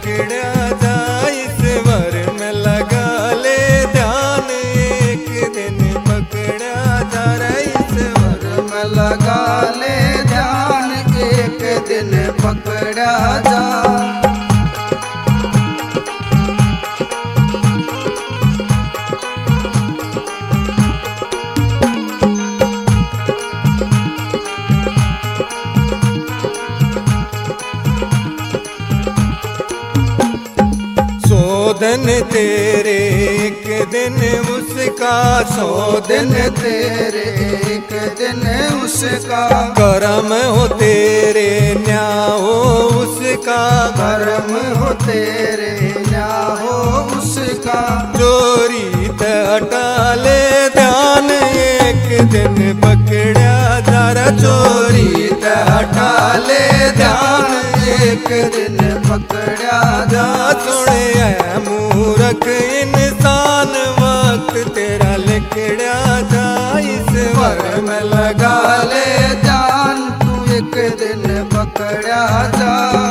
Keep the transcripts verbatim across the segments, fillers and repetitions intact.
लिखड़ा जा ईश्वर में लगा ले ध्यान, एक दिन पकड़ा जा ईश्वर में लगा ले ध्यान, एक दिन पकड़ा जा। सौ दिन तेरे एक दिन उसका, सौ दिन तेरे एक दिन उसका, करम हो तेरे न्याय हो उसका, कर्म हो तेरे न्याय हो उसका। चोरी ते हटा ले ध्यान, एक दिन पकड़ा जा चोरी ते हटा ले ध्यान, एक दिन पकड़ा जा। सुने है मूर्ख इंसान वक्त तेरा लिखड़ा जा ईश्वर में लगा ले जान, तू एक दिन पकड़ा जा।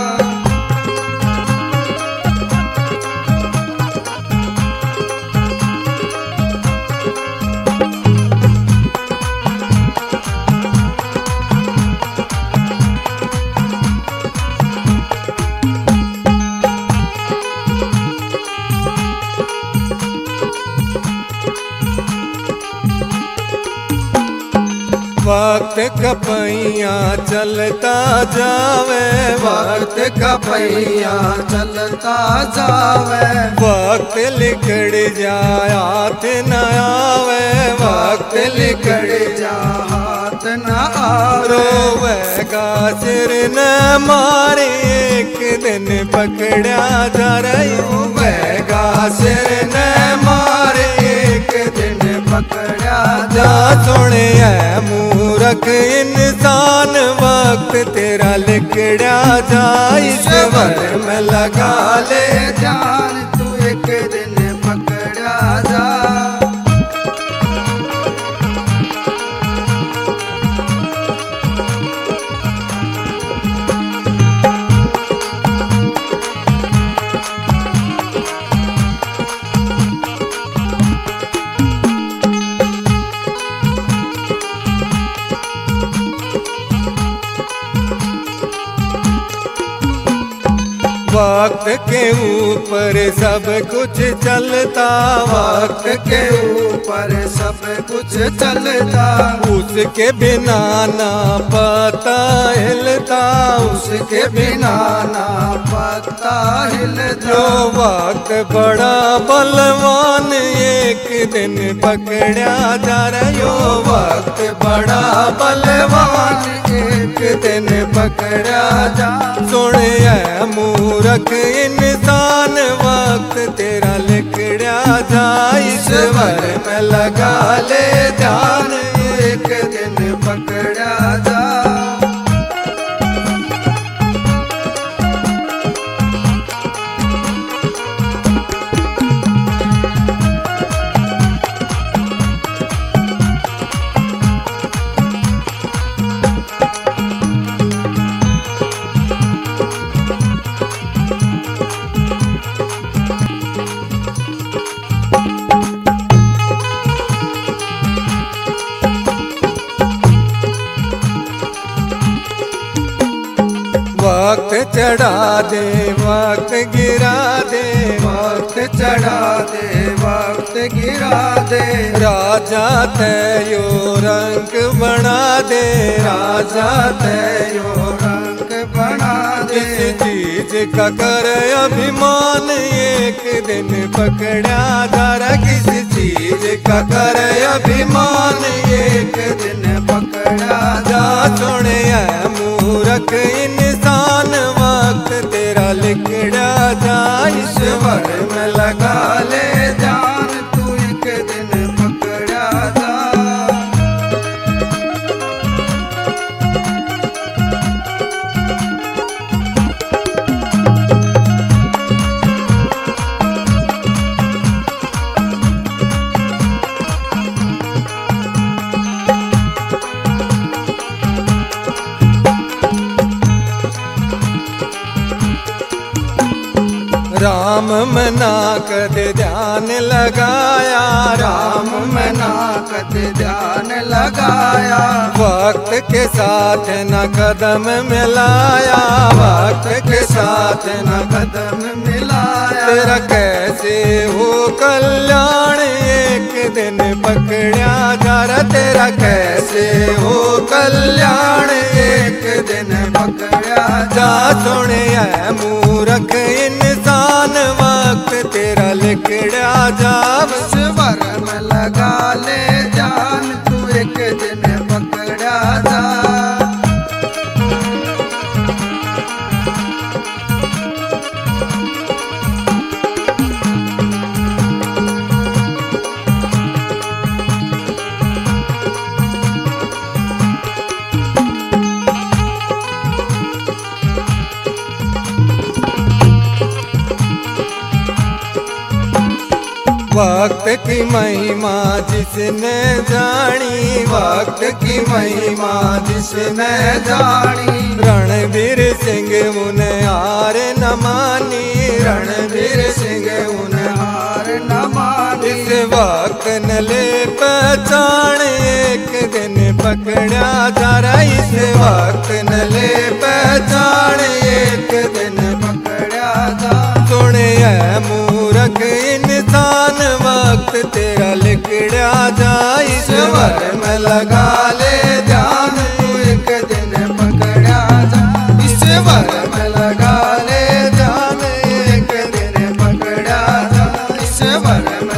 वक्त कपैया चलता जावे, वक्त कपैया चलता जावे, वक्त लिखड़ जाए हाथ न आवे, वक्त लिखड़ जा हाथ न आवे। रोवेगा सिर न मारे एक दिन पकड़ा जा रही, रोवेगा सिर न मारे एक दिन पकड़ा जा। सुने है मूर्ख इंसान वक्त तेरा लिखड़ा जा ईश्वर में लगा ले जान, तू एक दिन पकड़ा जा। वक्त के ऊपर सब कुछ चलता, वक्त के ऊपर सब कुछ चलता, उसके बिना ना पता हिलता, उसके बिना ना पता हिलता। जो वक्त बड़ा बलवान एक दिन पकड़ा जा रहा, वक्त बड़ा बलवान एक दिन पकड़ा जा। सुने है मूर्ख इंसान वक्त तेरा लिखड़ा जा ईश्वर में लगा ले ध्यान, एक दिन पकड़ा जा। वक्त चढ़ा दे वक्त गिरा दे, वक्त चढ़ा दे वक्त गिरा दे। राजा तेयो रंग बना दे, राजा तेयो रंग बना दे। इस चीज का कर अभिमान एक दिन पकड़ा जा रहा, किस चीज का कर अभिमान एक दिन पकड़ा जा। सुने है मूर्ख इंसान वक्त तेरा लिखड़ा जा ईश्वर में लगा ले जान, तू एक दिन पकड़ा जा। राम मना कद ध्यान लगाया, राम में ना कद ध्यान लगाया, वक्त के साथ न कदम मिलाया, वक्त के साथ न कदम मिलाया। तेरा कैसे हो कल्याण एक दिन पकड़ा जा रहा, तेरा कैसे हो कल्याण एक दिन पकड़ा जा। सुने है मूरख इंसान वक्त तेरा लिखड़ा जा, स्वर में लगा ले जान तू एक दिन पकड़ा जा। वक्त की महिमा जिसने जानी, वक्त की महिमा जिसने जानी, रणवीर सिंह मुने हार न मानी, रणवीर सिंह मुने हार न मानी। इस वक्त न ले पहचान एक दिन पकड़ा जा रहा, इस वक्त न ले पहचान एक दिन पकड़ा जा। सुने है मूरख इंसान वक्त तेरा लिखड़ा जा, ईश्वर में लगा ले ध्यान तू एक दिन पकड़ा जा। ईश्वर में लगा ले ध्यान एक दिन पकड़ा जा, ईश्वर में